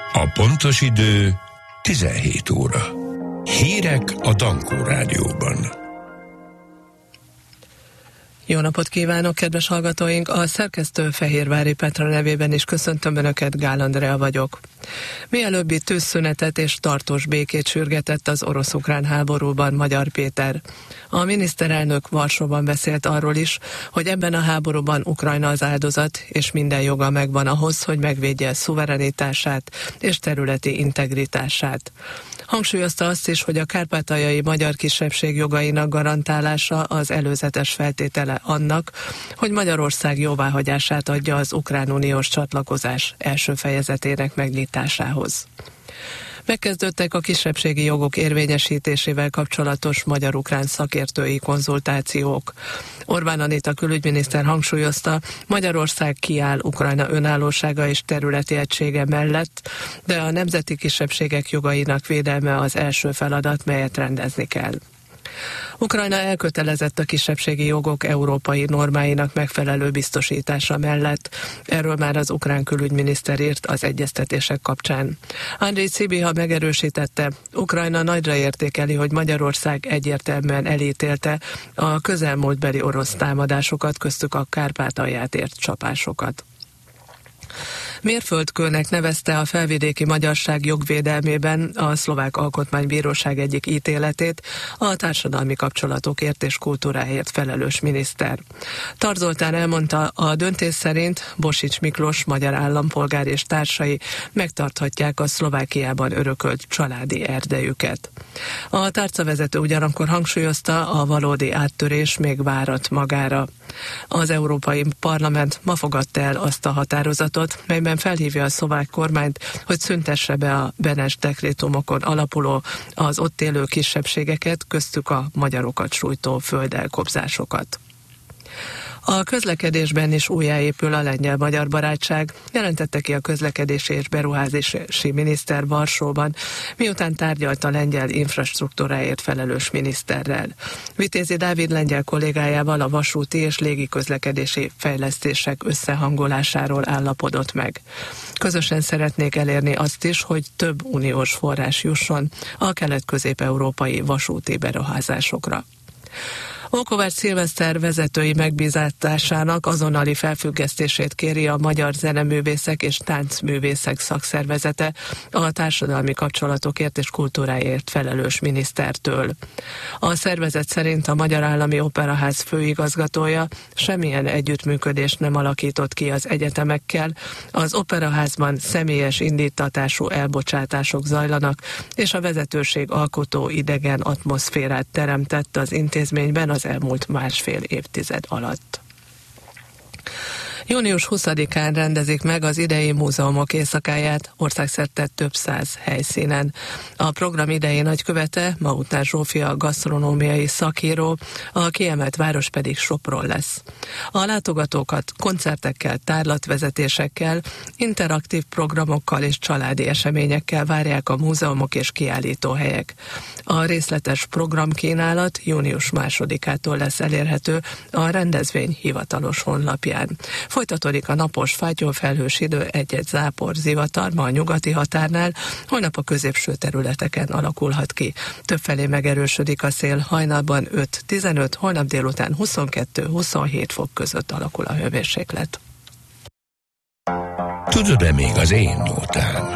A pontos idő 17 óra. Hírek a Dankó Rádióban. Jó napot kívánok, kedves hallgatóink! A szerkesztő Fehérvári Petra nevében is köszöntöm Önöket, Gál Andrea vagyok. Mielőbbi tűzszünetet és tartós békét sürgetett az orosz-ukrán háborúban Magyar Péter. A miniszterelnök Varsóban beszélt arról is, hogy ebben a háborúban Ukrajna az áldozat, és minden joga megvan ahhoz, hogy megvédje szuverenitását és területi integritását. Hangsúlyozta azt is, hogy a kárpátaljai magyar kisebbség jogainak garantálása az előzetes feltétele annak, hogy Magyarország jóváhagyását adja az ukrán uniós csatlakozás első fejezetének megnyitásához. Megkezdődtek a kisebbségi jogok érvényesítésével kapcsolatos magyar-ukrán szakértői konzultációk. Orbán Anita külügyminiszter hangsúlyozta, Magyarország kiáll Ukrajna önállósága és területi egysége mellett, de a nemzeti kisebbségek jogainak védelme az első feladat, melyet rendezni kell. Ukrajna elkötelezett a kisebbségi jogok európai normáinak megfelelő biztosítása mellett. Erről már az ukrán külügyminiszter írt az egyeztetések kapcsán. Andrej Cibiha megerősítette, Ukrajna nagyra értékeli, hogy Magyarország egyértelműen elítélte a közelmúltbeli orosz támadásokat, köztük a Kárpátalját ért csapásokat. Mérföldkőnek nevezte a felvidéki magyarság jogvédelmében a Szlovák Alkotmánybíróság egyik ítéletét a társadalmi kapcsolatokért és kultúráért felelős miniszter. Tar Zoltán elmondta, a döntés szerint Bosics Miklós magyar állampolgár és társai megtarthatják a Szlovákiában örökölt családi erdejüket. A tárcavezető ugyanakkor hangsúlyozta, a valódi áttörés még várat magára. Az Európai Parlament ma fogadta el azt a határozatot, melyben felhívja a szlovák kormányt, hogy szüntesse be a Benes dekrétumokon alapuló az ott élő kisebbségeket, köztük a magyarokat sújtó földelkobzásokat. A közlekedésben is újjáépül a lengyel-magyar barátság, jelentette ki a közlekedési és beruházási miniszter Varsóban, miután tárgyalt a lengyel infrastruktúráért felelős miniszterrel. Vitézi Dávid lengyel kollégájával a vasúti és légiközlekedési fejlesztések összehangolásáról állapodott meg. Közösen szeretnék elérni azt is, hogy több uniós forrás jusson a kelet-közép-európai vasúti beruházásokra. Ókovács Szilveszter vezetői megbízásának azonnali felfüggesztését kéri a Magyar Zeneművészek és Táncművészek Szakszervezete a társadalmi kapcsolatokért és kultúráért felelős minisztertől. A szervezet szerint a Magyar Állami Operaház főigazgatója semmilyen együttműködést nem alakított ki az egyetemekkel, az operaházban személyes indítatású elbocsátások zajlanak, és a vezetőség alkotó idegen atmoszférát teremtett az intézményben az elmúlt másfél évtized alatt. Június 20-án rendezik meg az idei múzeumok éjszakáját országszerte több száz helyszínen. A program idei nagykövete Mautner Zsófia gasztronómiai szakíró, a kiemelt város pedig Sopron lesz. A látogatókat koncertekkel, tárlatvezetésekkel, interaktív programokkal és családi eseményekkel várják a múzeumok és kiállítóhelyek. A részletes programkínálat június 2-ától lesz elérhető a rendezvény hivatalos honlapján. Folytatódik a napos fátyolfelhős idő, egy-egy zápor, zivatar ma a nyugati határnál, holnap a középső területeken alakulhat ki. Többfelé megerősödik a szél, hajnalban 5-15, holnap délután 22-27 fok között alakul a hőmérséklet. Tudod-e még az én nótám?